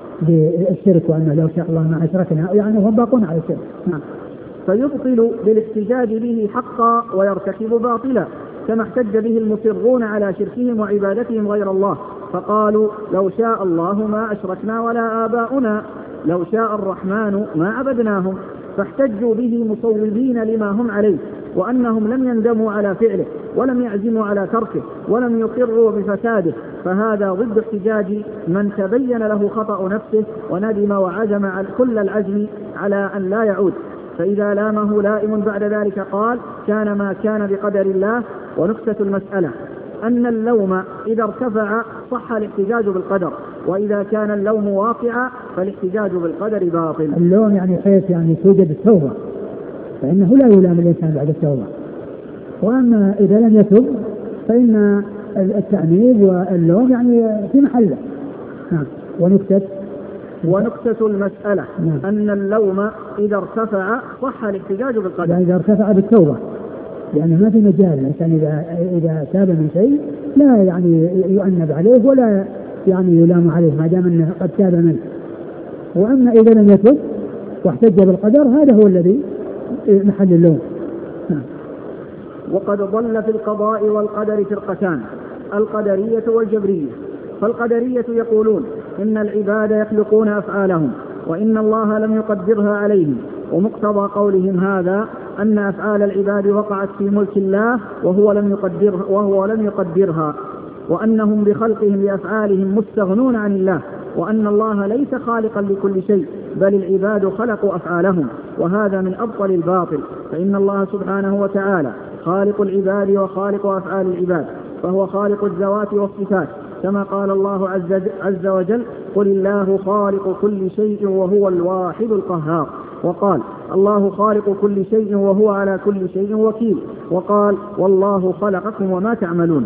S1: بالشرك وأنه لو شاء الله ما أشركنا، يعني هم باقون على الشرك. نعم.
S2: فيبطل بالاحتجاج به حقا ويرتكب باطلا، كما احتج به المصرون على شركهم وعبادتهم غير الله، فقالوا: لو شاء الله ما أشركنا ولا آباؤنا، لو شاء الرحمن ما عبدناهم، فاحتجوا به مصوبين لما هم عليه، وأنهم لم يندموا على فعله ولم يعزموا على تركه ولم يقروا بفساده، فهذا ضد احتجاج من تبين له خطأ نفسه وندم وعزم على كل العزم على أن لا يعود. فإذا لامه لائم بعد ذلك قال: كان ما كان بقدر الله. ونكتة المسألة أن اللوم إذا ارتفع صح الاحتجاج بالقدر، وإذا كان اللوم واقعا فالاحتجاج بالقدر باطل.
S1: اللوم يعني حيث يعني توجد التوبة، فإنه لا يلام الإنسان بعد التوبة، وأما إذا لم يتب فإن التأنيب واللوم يعني في محله. نعم. ونكتة
S2: ونكتة المسألة نعم. أن اللوم إذا ارتفع صح الاحتجاج بالقدر،
S1: يعني إذا ارتفع بالتوبة، يعني ما في مجال الإنسان إذا إذا تاب من شيء لا يعني يؤنب عليه ولا يعني يلام عليه ما دام أنه قد تاب منه. وأما إذا لم يتب واحتج بالقدر هذا هو الذي محل اللوم. نعم.
S2: وقد ضل في القضاء والقدر فرقتان، القدرية والجبرية. فالقدرية يقولون إن العباد يخلقون أفعالهم وإن الله لم يقدرها عليهم، ومقتضى قولهم هذا أن أفعال العباد وقعت في ملك الله وهو لم يقدرها, وهو لم يقدرها، وأنهم بخلقهم لأفعالهم مستغنون عن الله، وأن الله ليس خالقا لكل شيء بل العباد خلقوا أفعالهم، وهذا من أبطل الباطل، فإن الله سبحانه وتعالى خالق العباد وخالق أفعال العباد، فهو خالق الذوات والصفات، كما قال الله عز وجل: قل الله خالق كل شيء وهو الواحد القهار. وقال: الله خالق كل شيء وهو على كل شيء وكيل. وقال: والله خلقكم وما تعملون.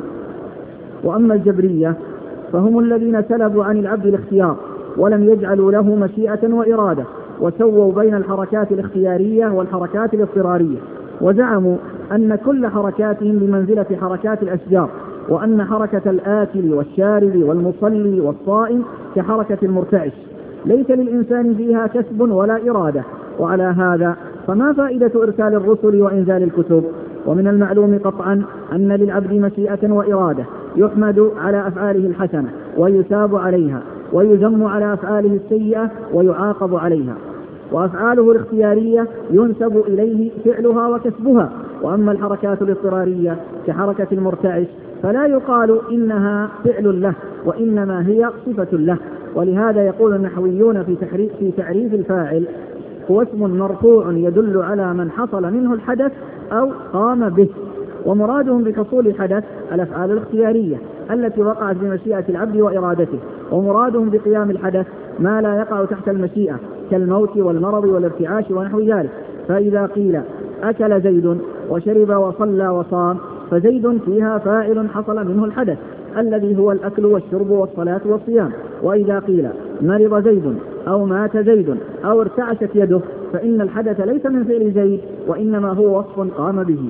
S2: وأما الجبرية فهم الذين سلبوا عن العبد الاختيار ولم يجعلوا له مشيئة وإرادة، وسووا بين الحركات الاختيارية والحركات الاضطرارية، وزعموا أن كل حركاتهم بمنزلة حركات الأشجار، وأن حركة الآكل والشارب والمصلي والصائم كحركة المرتعش، ليس للإنسان فيها كسب ولا إرادة. وعلى هذا فما فائدة إرسال الرسل وإنزال الكتب؟ ومن المعلوم قطعا أن للعبد مشيئة وإرادة، يحمد على أفعاله الحسنة ويثاب عليها، ويذم على أفعاله السيئة ويعاقب عليها. وأفعاله الاختيارية ينسب إليه فعلها وكسبها. وأما الحركات الاضطرارية كحركة المرتعش فلا يقال إنها فعل له، وإنما هي صفة له. ولهذا يقول النحويون في تحريف في تعريف الفاعل: هو اسم مرفوع يدل على من حصل منه الحدث أو قام به. ومرادهم بحصول الحدث الأفعال الاختيارية التي وقعت بمشيئة العبد وإرادته، ومرادهم بقيام الحدث ما لا يقع تحت المشيئة كالموت والمرض والارتعاش ونحو ذلك. فإذا قيل أكل زيد وشرب وصلى وصام فزيد فيها فاعل حصل منه الحدث الذي هو الأكل والشرب والصلاة والصيام. وإذا قيل مرض زيد أو مات زيد أو ارتعشت يده فإن الحدث ليس من فعل زيد وإنما هو وصف قام به.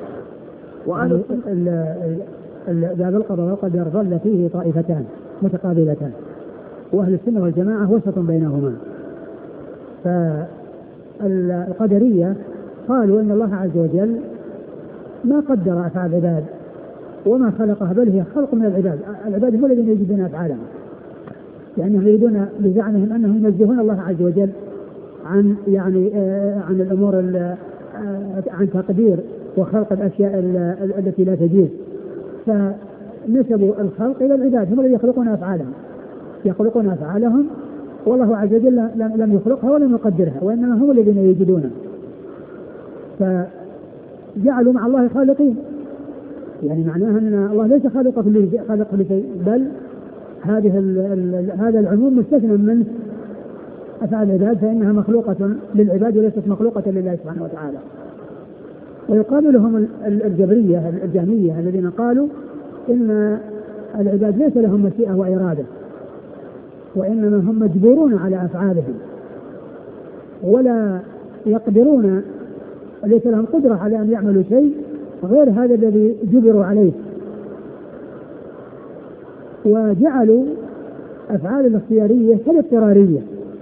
S1: وأهل باب القضاء والقدر ظل فيه طائفتان متقابلتان، وأهل السنة والجماعة وسط بينهما. فالقدرية قالوا إن الله عز وجل ما قدر أفعال العباد وما خلقها، بل هي خلق من العباد. العباد هم الذين يجدون أفعالهم، لأنهم يريدون بزعمهم أنهم ينزهون الله عز وجل عن يعني آه عن الأمور آه عن تقدير وخلق الأشياء التي لا تجوز، فنسبوا الخلق إلى العباد، هم الذين يخلقون أفعالهم يخلقون أفعالهم والله عز وجل لم يخلقها ولم يقدرها، وإنما هم الذين يجدونها. فجعلوا مع الله خالقين، يعني معناها أن الله ليس خالق كل خالق كل شيء، بل هذه ال ال هذا العموم مستثنى من أفعال العباد، فإنها مخلوقة للعباد وليست مخلوقة لله سبحانه وتعالى. ويقابلهم الجبرية الجهمية الذين قالوا إن العباد ليس لهم مشيئة وإرادة، وإنما هم مجبورون على أفعالهم ولا يقدرون، ليس لهم قدرة على أن يعملوا شيء غير هذا الذي جبروا عليه. وجعلوا أفعال الاختيارية كالاضطرارية،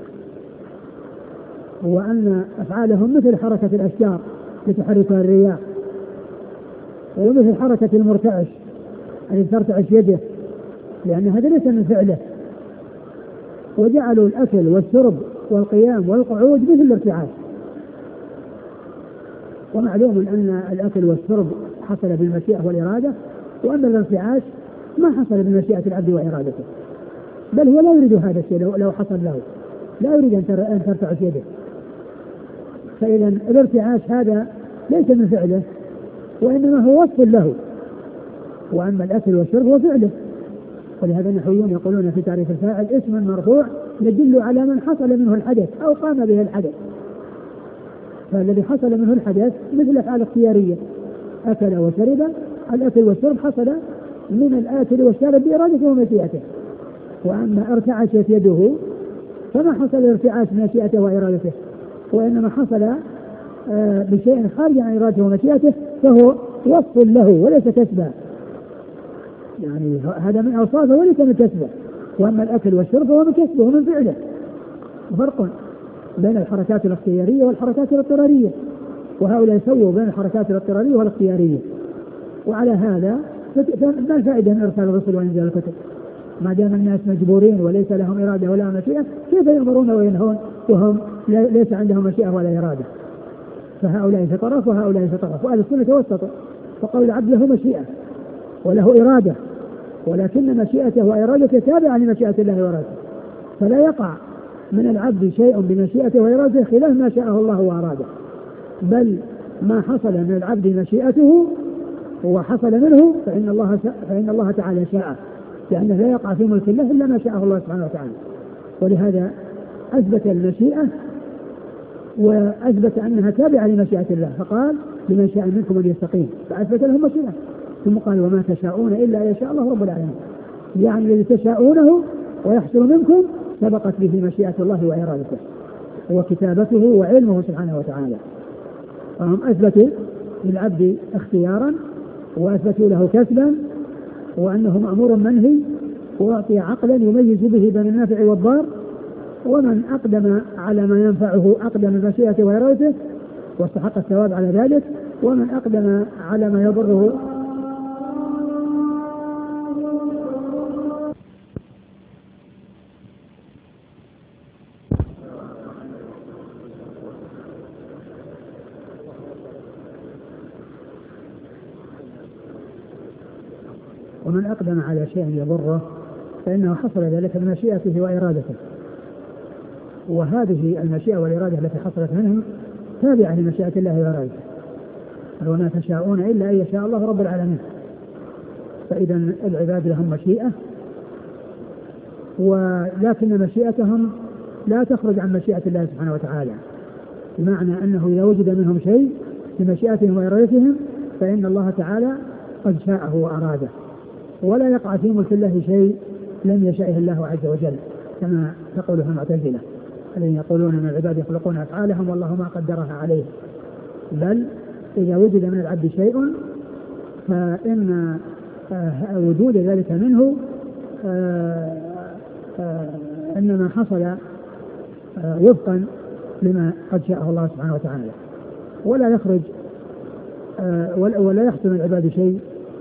S1: وأن أفعالهم مثل حركة الأشجار لتحركها الرياح، ومثل حركة المرتعش التي ترتعش يده، لأن هذا ليس من فعله. وجعلوا الأكل والشرب والقيام والقعود مثل الارتعاش. ومعلوم أن الأكل والشرب حصل بالمشيئة والإرادة، وأما الارتعاش ما حصل بالمشيئة العبد وإرادته، بل هو لا يريد هذا الشيء لو حصل له، لا يريد أن ترتعش يده. فإذا الارتعاش هذا ليس من فعله وإنما هو وصف له، وأما الأكل والشرب هو فعله. ولهذا النحويون يقولون في تعريف الفاعل: اسم مرفوع يدل على من حصل منه الحدث أو قام به الحدث. فالذي حصل منه الحدث مثل الأفعال الاختيارية، أكل وشرب، الأكل والشرب حصل من الآكل والشارب بإرادته ومشيئته. وأما ارتعشت يده فما حصل الارتعاش بمشيئته وإرادته، وإنما حصل آه بشيء خارج عن إرادته ومشيئته، فهو وصف له وليس كسبا، يعني هذا من أوصافه وليس من كسبه. وأما الأكل والشرب هو من كسبه ومن فعله. وفرق بين الحركات الاختيارية والحركات الاضطرارية، وهؤلاء يسووا بين الحركات الاضطرارية والاختيارية. وعلى هذا ما الفائدة من إرسال الرسل وإنزال الكتب ما دام الناس مجبورين وليس لهم إرادة ولا مشيئة؟ كيف يأمرون وينهون وهم ليس عندهم مشيئة ولا إرادة؟ فهؤلاء في طرف وهؤلاء في طرف، وأهل السنة وسطوا، فقول العبد له مشيئة وله إرادة، ولكن مشيئته وإرادته تابعة لمشيئة الله وإرادته، فلا يقع من العبد شيء بمشيئته وإرادته خلاف ما شاءه الله وأراده، بل ما حصل من العبد مشيئته وحصل منه فإن الله فإن الله تعالى شاء، لأنه لا يقع في ملك الله إلا ما شاءه الله سبحانه وتعالى. ولهذا أثبت المشيئة وأثبت أنها تابعة لمشيئة الله، فقال لمن شاء منكم أن يستقيم، فأثبت لهم مشيئة، ثم قال وما تشاءون إلا أن يشاء الله رب العالمين، يعني الذي تشاءونه ويحصل منكم سبقت به مشيئة الله وإرادته وكتابته وعلمه سبحانه وتعالى. فهم أثبتوا للعبد اختيارا وأثبتوا له كسبا وأنه مأمور منهي وأعطي عقلا يميز به بين النافع والضار، ومن أقدم على ما ينفعه أقدم بمشيئته وإرادته واستحق الثواب على ذلك، ومن أقدم على ما يضره ومن أقدم على شيء يضره فإنه حصل ذلك بمشيئته وإرادته، وهذه المشيئة والإرادة التي حصلت منهم تابعة لمشيئة الله وإرادته، وما تشاءون إلا أن يشاء الله رب العالمين. فإذا العباد لهم مشيئة، ولكن مشيئتهم لا تخرج عن مشيئة الله سبحانه وتعالى، بمعنى أنه إذا وجد منهم شيء بمشيئتهم وإرادتهم فإن الله تعالى قد شاءه وأراده، ولا يقع في ملك الله شيء لم يشاءه الله عز وجل، كما تقوله المعتزلة الذين يقولون أن العباد يخلقون أفعالهم والله ما قدرها عليه، بل إذا وجد من العبد شيء فإن وجود ذلك منه إنما حصل وفقا لما قد شاءه الله سبحانه وتعالى، ولا يخرج ولا يحصل من العباد شيء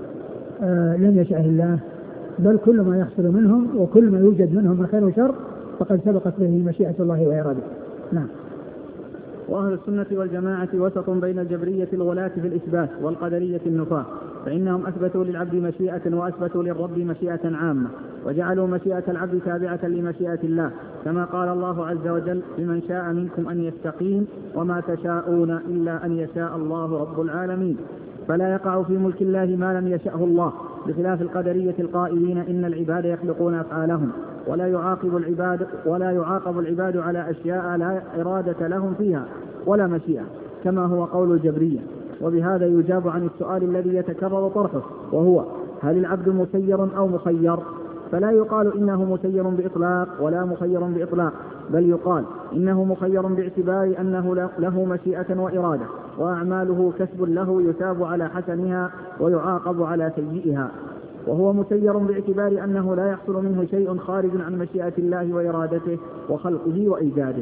S1: لم يشاءه الله، بل كل ما يحصل منهم وكل ما يوجد منهم من خير وشر فقد سبقت به مشيئة الله وإرادته. نعم.
S2: وأهل السنة والجماعة وسط بين الجبرية الغلاة في الإثبات والقدرية النفاة، فإنهم أثبتوا للعبد مشيئة وأثبتوا للرب مشيئة عامة، وجعلوا مشيئة العبد تابعة لمشيئة الله، كما قال الله عز وجل لمن شاء منكم أن يستقيم وما تشاءون إلا أن يشاء الله رب العالمين. فلا يقع في ملك الله ما لم يشأه الله، بخلاف القدرية القائلين إن العباد يخلقون أفعالهم ولا يعاقب العباد ولا يعاقب العباد على أشياء لا إرادة لهم فيها ولا مشيئة، كما هو قول الجبرية. وبهذا يجاب عن السؤال الذي يتكرر طرحه، وهو هل العبد مسير أو مخير؟ فلا يقال إنه مسير بإطلاق ولا مخير بإطلاق، بل يقال إنه مخير باعتبار أنه له مشيئة وإرادة، وأعماله كسب له يثاب على حسنها ويعاقب على سيئها، وهو مسير باعتبار أنه لا يحصل منه شيء خارج عن مشيئة الله وإرادته وخلقه وإيجاده،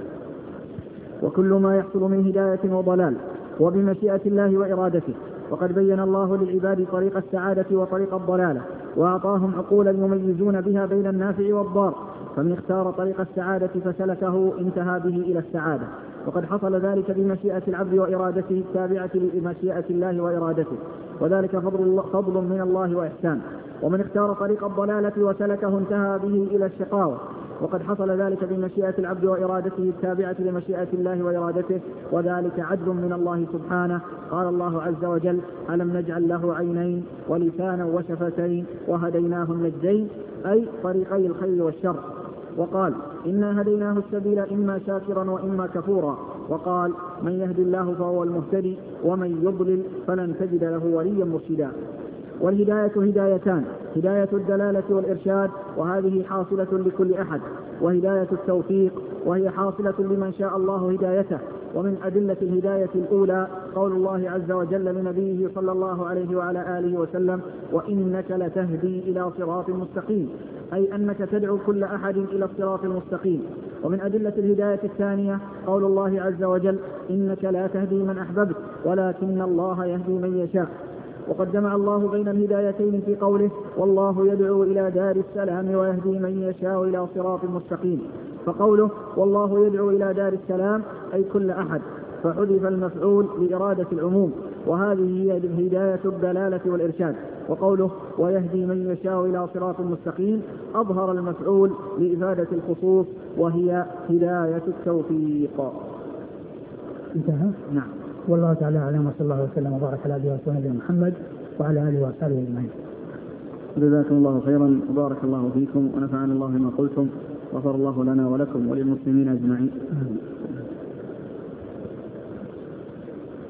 S2: وكل ما يحصل من هداية وضلال وبمشيئة الله وإرادته. وقد بين الله للعباد طريق السعادة وطريق الضلالة، وأعطاهم عقولا يميزون بها بين النافع والضار، فمن اختار طريق السعادة فسلكه انتهى به إلى السعادة، وقد حصل ذلك بمشيئة العبد وإرادته التابعة لمشيئة الله وإرادته، وذلك فضل, فضل من الله وإحسان. ومن اختار طريق الضلالة وسلكه انتهى به إلى الشقاوة، وقد حصل ذلك بمشيئة العبد وإرادته التابعة لمشيئة الله وإرادته، وذلك عدل من الله سبحانه. قال الله عز وجل ألم نجعل له عينين ولسانا وشفتين وهديناه النجدين، أي طريقي الخير والشر. وقال إنا هديناه السبيل إما شاكرا وإما كفورا. وقال من يهد الله فهو المهتدي ومن يضلل فلن تجد له وليا مرشدا. والهداية هدايتان، هداية الدلالة والإرشاد وهذه حاصلة لكل أحد، وهداية التوفيق وهي حاصلة لمن شاء الله هدايته. ومن أدلة الهداية الأولى قول الله عز وجل لنبيه صلى الله عليه وعلى آله وسلم وإنك لتهدي إلى صراط مستقيم، أي أنك تدعو كل أحد إلى الصراط المستقيم. ومن أدلة الهداية الثانية قول الله عز وجل إنك لا تهدي من أحببت ولكن الله يهدي من يشاء. وقد جمع الله بين الهدايتين في قوله والله يدعو إلى دار السلام ويهدي من يشاء إلى صراط مستقيم. فقوله والله يدعو إلى دار السلام أي كل أحد، فحذف المفعول لإرادة العموم، وهذه هي هداية الدلالة والإرشاد. وقوله ويهدي من يشاء إلى صراط مستقيم أظهر المفعول لإفادة الخصوص وهي هداية التوفيق.
S1: انتهى.
S2: نعم.
S1: والله تعالى أعلم، وصلى الله وسلم وبارك على عبده ورسوله محمد وعلى آله وصحبه أجمعين.
S2: جزاكم الله خيرا وبارك الله فيكم ونفعنا الله ما قلتم، غفر الله لنا ولكم وللمسلمين أجمعين.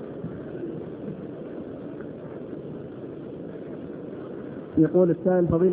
S2: يقول السائل فضيلة